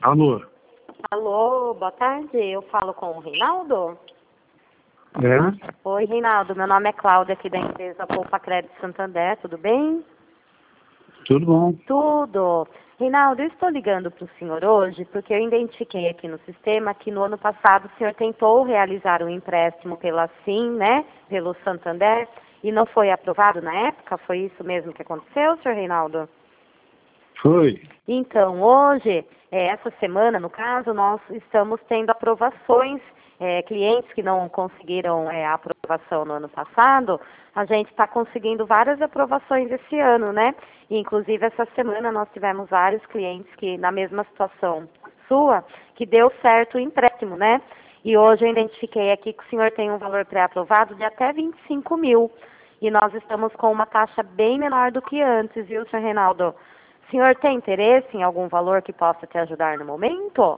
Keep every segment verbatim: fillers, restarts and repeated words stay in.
Alô? Alô, boa tarde. Eu falo com o Reinaldo? É? Oi, Reinaldo. Meu nome é Cláudia, aqui da empresa Poupa Crédito Santander. Tudo bem? Tudo bom? Tudo. Reinaldo, eu estou ligando para o senhor hoje porque eu identifiquei aqui no sistema que no ano passado o senhor tentou realizar um empréstimo pela SIM, né? Pelo Santander, e não foi aprovado na época? Foi isso mesmo que aconteceu, senhor Reinaldo? Foi. Então, hoje, é, essa semana, no caso, nós estamos tendo aprovações, é, clientes que não conseguiram é, a aprovação no ano passado, a gente está conseguindo várias aprovações esse ano, né? E, inclusive, essa semana nós tivemos vários clientes que, na mesma situação sua, que deu certo o empréstimo, né? E hoje eu identifiquei aqui que o senhor tem um valor pré-aprovado de até vinte e cinco mil. E nós estamos com uma taxa bem menor do que antes, viu, senhor Reinaldo? O senhor tem interesse em algum valor que possa te ajudar no momento?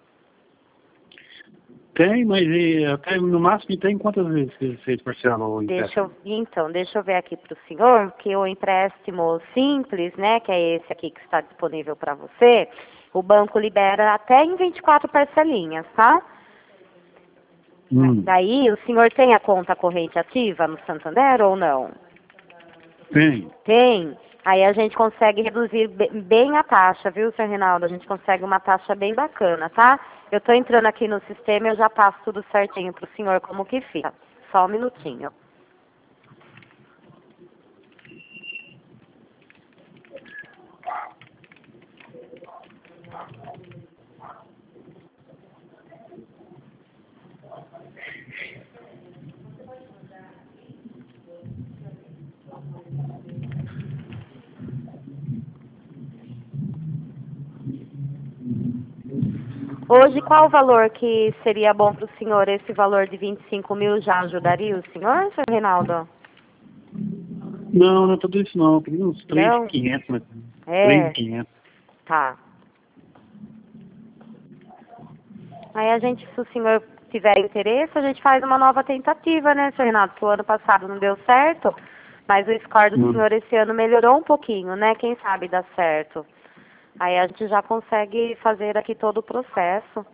Tem, mas e, até no máximo tem quantas vezes que vocês parcelam o Deixa empréstimo? eu, então, deixa eu ver aqui para o senhor, que o empréstimo simples, né, que é esse aqui que está disponível para você, o banco libera até em vinte e quatro parcelinhas, tá? Hum. Daí, o senhor tem a conta corrente ativa no Santander ou não? Tem. Tem. Aí a gente consegue reduzir be- bem a taxa, viu, senhor Reinaldo? A gente consegue uma taxa bem bacana, tá? Eu estou entrando aqui no sistema e eu já passo tudo certinho para o senhor como que fica. Só um minutinho. Hoje, qual o valor que seria bom para o senhor? Esse valor de vinte e cinco mil já ajudaria o senhor, senhor Reinaldo? Não, não é tudo isso não. Tem uns três mil Não? e quinhentos, né? É, três mil e quinhentos. tá. Aí a gente, se o senhor tiver interesse, a gente faz uma nova tentativa, né, senhor Renato? Que o ano passado não deu certo, mas o score do Hum. senhor esse ano melhorou um pouquinho, né? Quem sabe dá certo. Aí a gente já consegue fazer aqui todo o processo.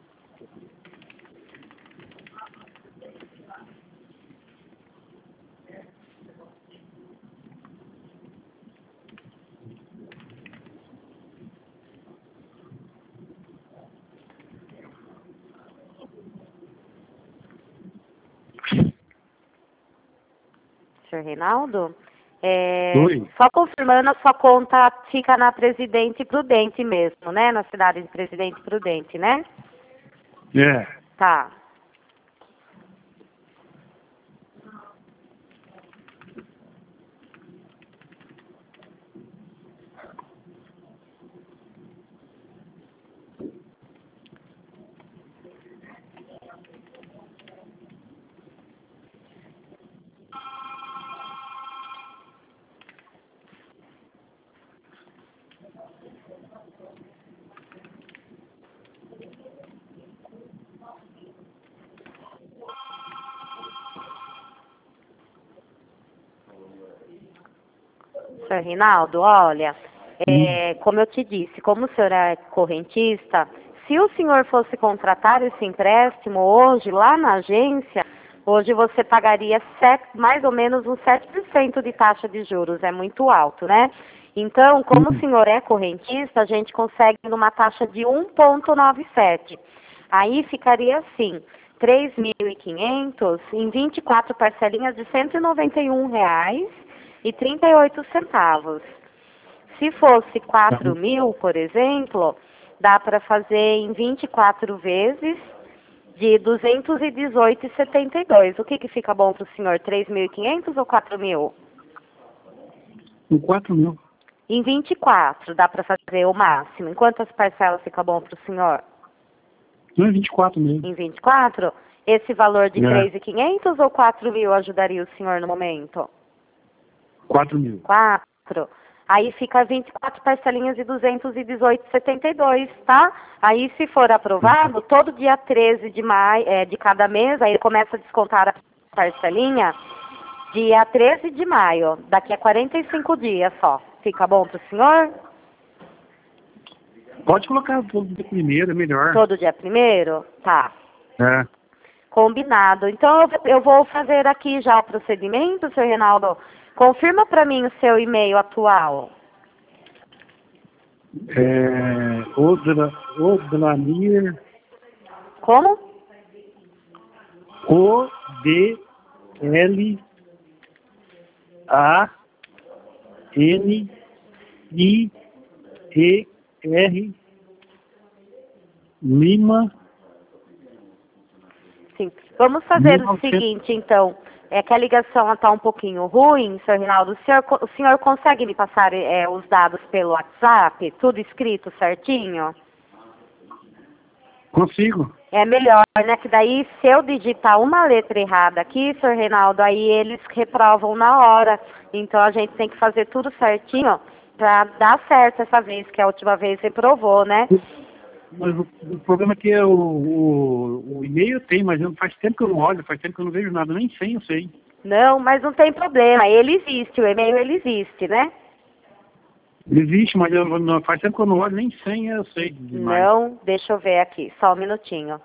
Senhor Reinaldo, é, Oi? só confirmando, a sua conta fica na Presidente Prudente mesmo, né? Na cidade de Presidente Prudente, né? É. Tá. Senhor Reinaldo, olha, Hum. é, como eu te disse, como o senhor é correntista, se o senhor fosse contratar esse empréstimo hoje, lá na agência, hoje você pagaria sete, mais ou menos uns sete por cento de taxa de juros, é muito alto, né? Então, como o Hum. senhor é correntista, a gente consegue numa taxa de um vírgula noventa e sete. Aí ficaria assim, três mil e quinhentos em vinte e quatro parcelinhas de cento e noventa e um reais e trinta e oito centavos. Se fosse Tá. quatro mil, por exemplo, dá para fazer em vinte e quatro vezes de duzentos e dezoito reais e setenta e dois. O que que fica bom para o senhor? três mil e quinhentos ou quatro mil? Com quatro mil. Em vinte e quatro dá para fazer o máximo. Em quantas parcelas fica bom para o senhor? Não é vinte e quatro mesmo. Em vinte e quatro? Esse valor de É. três mil e quinhentos ou quatro mil ajudaria o senhor no momento? quatro mil. Quatro. Aí fica vinte e quatro parcelinhas de duzentos e dezoito reais e setenta e dois, tá? Aí, se for aprovado, todo dia treze de maio, é, de cada mês, aí começa a descontar a parcelinha, dia treze de maio, daqui a quarenta e cinco dias só. Fica bom pro senhor? Pode colocar todo dia primeiro, é melhor. Todo dia primeiro? Tá. É. Combinado. Então, eu- eu vou fazer aqui já o procedimento, senhor Reinaldo. Confirma para mim o seu e-mail atual. É, Odra, Odranir, Como? O D L A N I E R Lima. Sim. Vamos fazer o novecentos seguinte, então. É que a ligação está um pouquinho ruim, senhor Reinaldo. O senhor, co- o senhor consegue me passar é, os dados pelo WhatsApp? Tudo escrito certinho? Consigo. É melhor, né? Que daí, se eu digitar uma letra errada aqui, senhor Reinaldo, aí eles reprovam na hora. Então, a gente tem que fazer tudo certinho para dar certo essa vez, que a última vez reprovou, né? Mas o, o problema é que é o, o, o e-mail tem, mas eu, faz tempo que eu não olho, faz tempo que eu não vejo nada, nem sei, eu sei. Não, mas não tem problema. Ele existe, o e-mail ele existe, né? Existe, mas eu, não, faz tempo que eu não olho, nem senha eu sei demais. Não, deixa eu ver aqui, só um minutinho.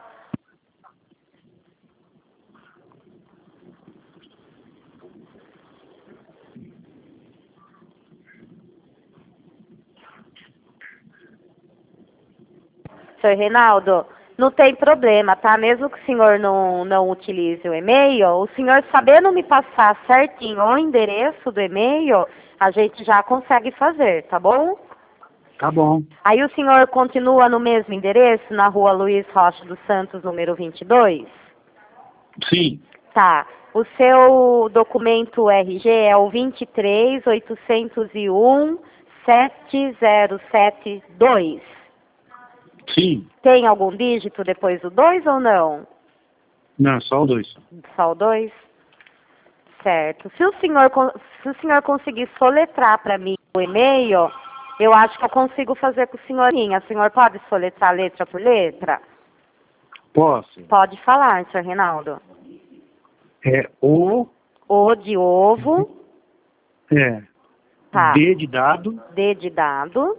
Senhor Reinaldo, não tem problema, tá? Mesmo que o senhor não, não utilize o e-mail, o senhor sabendo me passar certinho o endereço do e-mail, a gente já consegue fazer, tá bom? Tá bom. Aí o senhor continua no mesmo endereço, na rua Luiz Rocha dos Santos, número vinte e dois? Sim, Tá. O seu documento R G é o vinte e três, oitocentos e um, sete zero sete dois. sim. Tem algum dígito depois do dois ou não? Não, só o dois. Só o dois? Certo. Se o senhor, con- se o senhor conseguir soletrar para mim o e-mail, eu acho que eu consigo fazer com o senhorinha. O senhor pode soletrar letra por letra? Posso. Pode falar, senhor Reinaldo. É O, O de ovo, é, tá. D de dado, D de dado,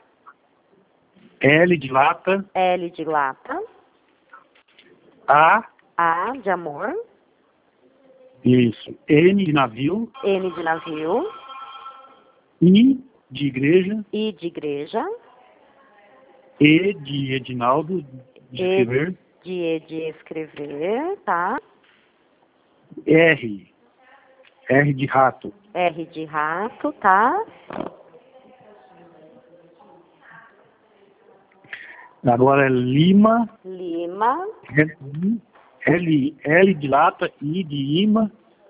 L de lata, L de lata, A, A de amor, isso, N de navio, N de navio, I de igreja, I de igreja, E de Edinaldo, de E escrever, de, E de escrever, tá? R, R de rato, R de rato, tá? agora é Lima, Lima, L, L de lata, I de imã,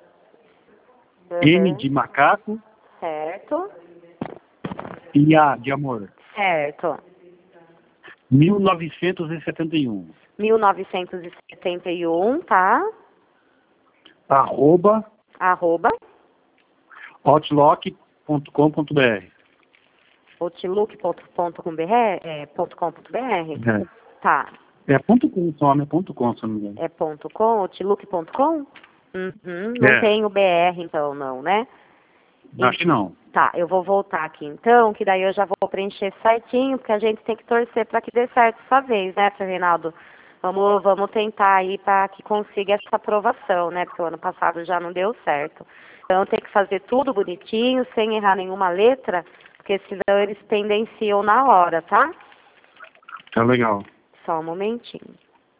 N uhum, de macaco certo, e A de amor. certo. mil novecentos e setenta e um. mil novecentos e setenta e um, tá? Arroba Arroba, outlook ponto com ponto br. outlook ponto com ponto br? É, Tá. é ponto com só, né? Ponto com, se eu não me engano. É ponto com, outlook ponto com? Uhum, não É. tem o B R então não, né? Acho que não. Tá, eu vou voltar aqui então, que daí eu já vou preencher certinho, porque a gente tem que torcer para que dê certo essa vez, né, senhor Reinaldo? Vamos, vamos tentar aí para que consiga essa aprovação, né? Porque o ano passado já não deu certo. Então tem que fazer tudo bonitinho, sem errar nenhuma letra, porque senão eles tendenciam na hora, tá? Tá legal. Só um momentinho.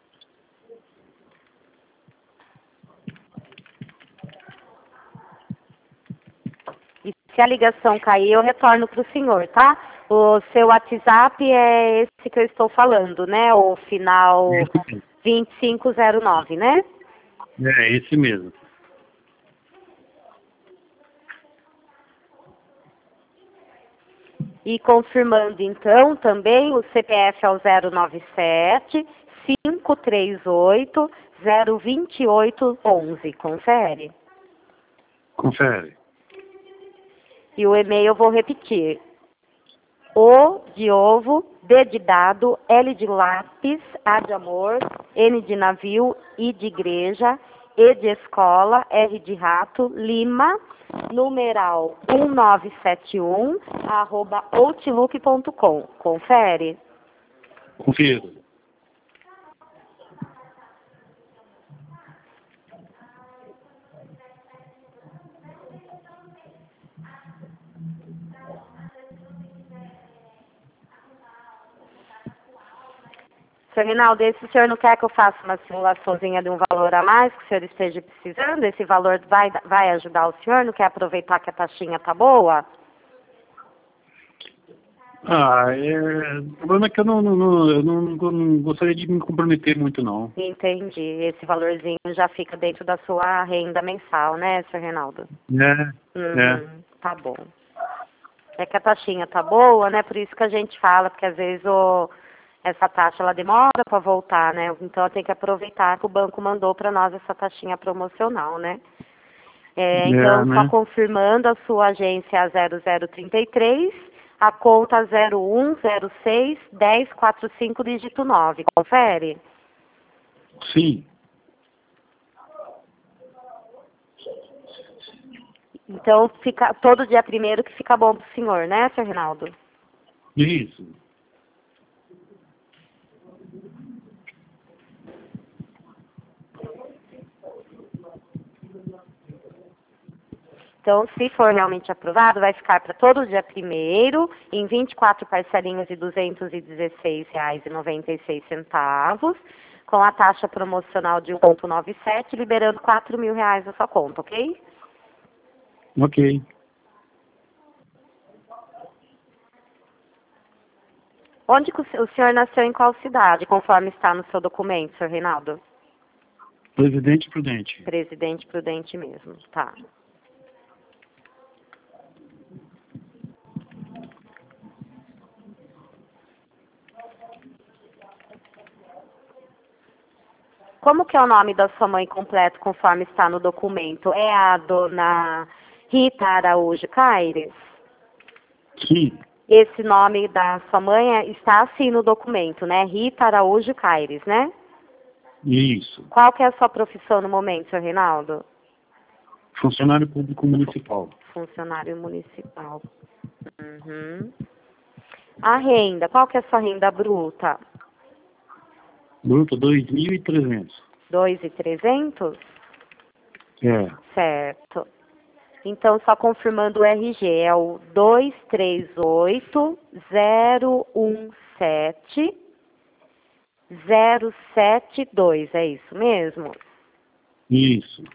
E se a ligação cair, eu retorno para o senhor, tá? O seu WhatsApp é esse que eu estou falando, né? O final vinte e cinco zero nove, né? É, esse mesmo. E confirmando então também, o C P F é o zero nove sete, cinco três oito, zero dois oito um um. Confere? Confere. E o e-mail eu vou repetir. O de ovo, D de dado, L de lápis, A de amor, N de navio, I de igreja, E de escola, R de rato, Lima, numeral um nove sete um, arroba outlook ponto com. Confere? Confiro. Senhor Rinaldo, esse o senhor não quer que eu faça uma simulaçãozinha de um valor a mais que o senhor esteja precisando? Esse valor vai, vai ajudar o senhor? Não quer aproveitar que a taxinha tá boa? Ah, é... o problema é que eu não, não, não, eu não, não gostaria de me comprometer muito, não. Entendi. Esse valorzinho já fica dentro da sua renda mensal, né, senhor Reinaldo? É, Uhum, é. tá bom. É que a taxinha tá boa, né? Por isso que a gente fala, porque às vezes o, essa taxa ela demora para voltar, né? Então tem que aproveitar que o banco mandou para nós essa taxinha promocional, né? É, então, É, só né? confirmando, a sua agência zero zero trinta e três, a conta zero um zero seis um zero quatro cinco, dígito nove. Confere? Sim. Então, fica todo dia primeiro que fica bom pro senhor, né, senhor Reinaldo? Isso. Então, se for realmente aprovado, vai ficar para todo dia primeiro, em vinte e quatro parcelinhas de duzentos e dezesseis reais e noventa e seis centavos, com a taxa promocional de um vírgula noventa e sete, liberando quatro mil reais na sua conta, ok? Ok. Onde que o se- o senhor nasceu, em qual cidade, conforme está no seu documento, senhor Reinaldo? Presidente Prudente. Presidente Prudente mesmo, tá. Como que é o nome da sua mãe completo, conforme está no documento? É a dona Rita Araújo Caires? Sim. Esse nome da sua mãe é- está assim no documento, né? Rita Araújo Caires, né? Isso. Qual que é a sua profissão no momento, senhor Reinaldo? Funcionário público municipal. Funcionário municipal. Uhum. A renda, qual que é a sua renda bruta? Bruto dois mil e trezentos. dois mil e trezentos? É. Certo. Então, só confirmando o R G, é o dois três oito zero um sete zero sete dois, é isso mesmo? Isso.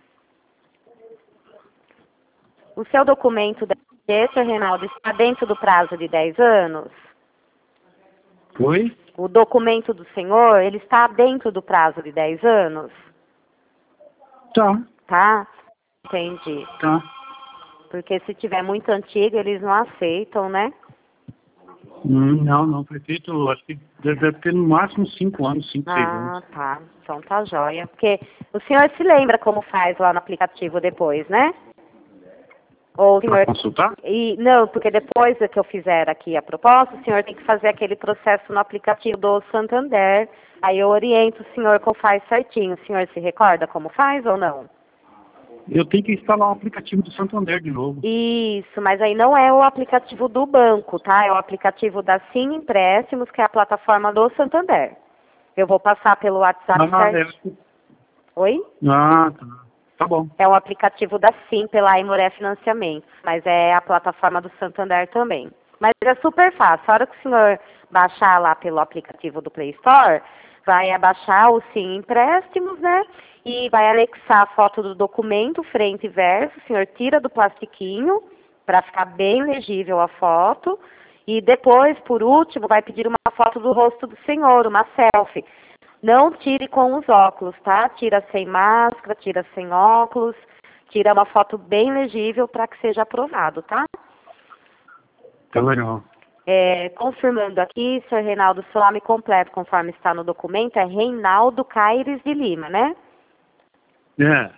O seu documento da R G, senhor Reinaldo, está dentro do prazo de dez anos? Foi? O documento do senhor, ele está dentro do prazo de dez anos? Tá. Tá? Entendi. Tá. Porque se tiver muito antigo, eles não aceitam, né? Hum, não, não, prefeito, acho que deve, deve ter no máximo cinco anos, cinco, seis Ah, anos. tá. Então tá jóia. Porque o senhor se lembra como faz lá no aplicativo depois, né? Ou o Para senhor... consultar? E, não, porque depois que eu fizer aqui a proposta, o senhor tem que fazer aquele processo no aplicativo do Santander. Aí eu oriento o senhor como faz certinho. O senhor se recorda como faz ou não? Eu tenho que instalar o aplicativo do Santander de novo. Isso, mas aí não é o aplicativo do banco, tá? É o aplicativo da Sim Empréstimos, que é a plataforma do Santander. Eu vou passar pelo WhatsApp Ah, certinho. é. Oi? Ah, tá. Tá bom. É um aplicativo da Sim pela Aimoré Financiamentos, mas é a plataforma do Santander também. Mas é super fácil. A hora que o senhor baixar lá pelo aplicativo do Play Store, vai abaixar o Sim Empréstimos, né? E vai anexar a foto do documento, frente e verso. O senhor tira do plastiquinho para ficar bem legível a foto. E depois, por último, vai pedir uma foto do rosto do senhor, uma selfie. Não tire com os óculos, tá? Tira sem máscara, tira sem óculos, tira uma foto bem legível para que seja aprovado, tá? Tá legal. É, confirmando aqui, senhor Reinaldo, seu nome completo, conforme está no documento, é Reinaldo Caires de Lima, né? É.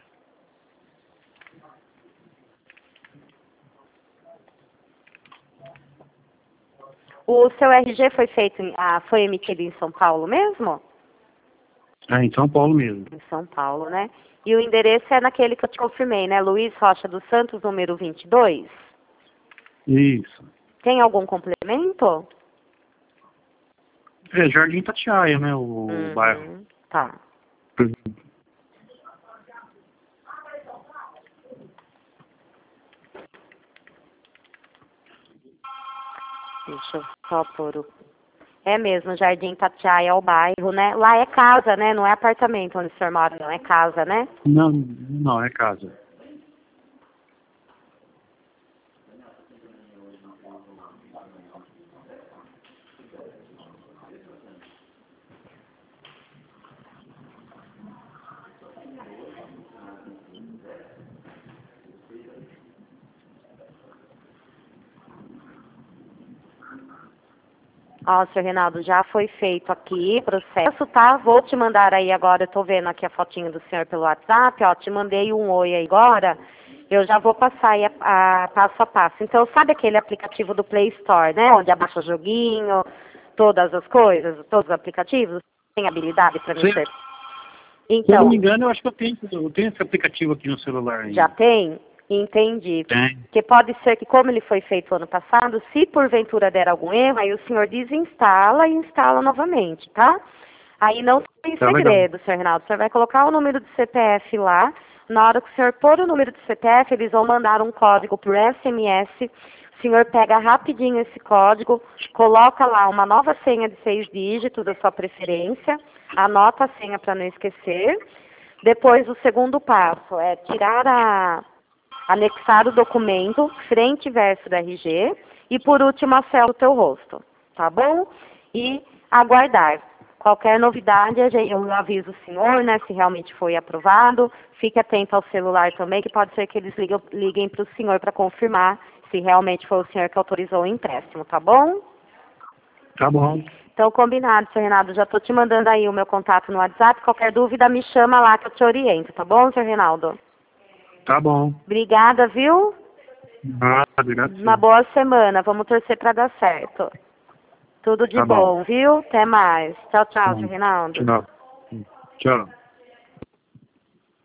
O seu R G foi feito, em, ah, foi emitido em São Paulo mesmo? É em São Paulo mesmo. Em São Paulo, né? E o endereço é naquele que eu te confirmei, né? Luiz Rocha dos Santos, número vinte e dois. Isso. Tem algum complemento? É Jardim Itatiaia, né? O Uhum, bairro. tá. Deixa eu só pôr o... É mesmo, Jardim Itatiaia é o bairro, né? Lá é casa, né? Não é apartamento onde o senhor mora, não. É casa, né? Não, não, é casa. Ó, senhor Reinaldo, já foi feito aqui, processo, tá? Vou te mandar aí agora, eu tô vendo aqui a fotinho do senhor pelo WhatsApp, ó, te mandei um oi aí agora, eu já vou passar aí a, a passo a passo. Então, sabe aquele aplicativo do Play Store, né? Onde abaixa joguinho, todas as coisas, todos os aplicativos? Tem habilidade para mim Sim. ser? Se eu não me Então, engano, eu acho que eu tenho, eu tenho esse aplicativo aqui no celular ainda. já tem? Entendi. Tem. Porque pode ser que, como ele foi feito ano passado, se porventura der algum erro, aí o senhor desinstala e instala novamente, tá? Aí não tem Tá segredo, senhor Reinaldo. O senhor vai colocar o número do C P F lá. Na hora que o senhor pôr o número do C P F, eles vão mandar um código por S M S. O senhor pega rapidinho esse código, coloca lá uma nova senha de seis dígitos da sua preferência, anota a senha para não esquecer. Depois, o segundo passo é tirar a... anexar o documento, frente e verso do R G, e por último a célula do teu rosto, tá bom? E aguardar. Qualquer novidade, eu aviso o senhor, né, se realmente foi aprovado. Fique atento ao celular também, que pode ser que eles liguem, liguem para o senhor para confirmar se realmente foi o senhor que autorizou o empréstimo, tá bom? Tá bom. Então, combinado, senhor Reinaldo. Já estou te mandando aí o meu contato no WhatsApp. Qualquer dúvida, me chama lá que eu te oriento, tá bom, senhor Reinaldo? Tá bom. Obrigada, viu? Ah, obrigado. Uma boa semana. Vamos torcer para dar certo. Tudo de Tá bom, bom. viu? Até mais. Tchau, tchau, Tá senhor bom. Reinaldo. Tchau. Tchau.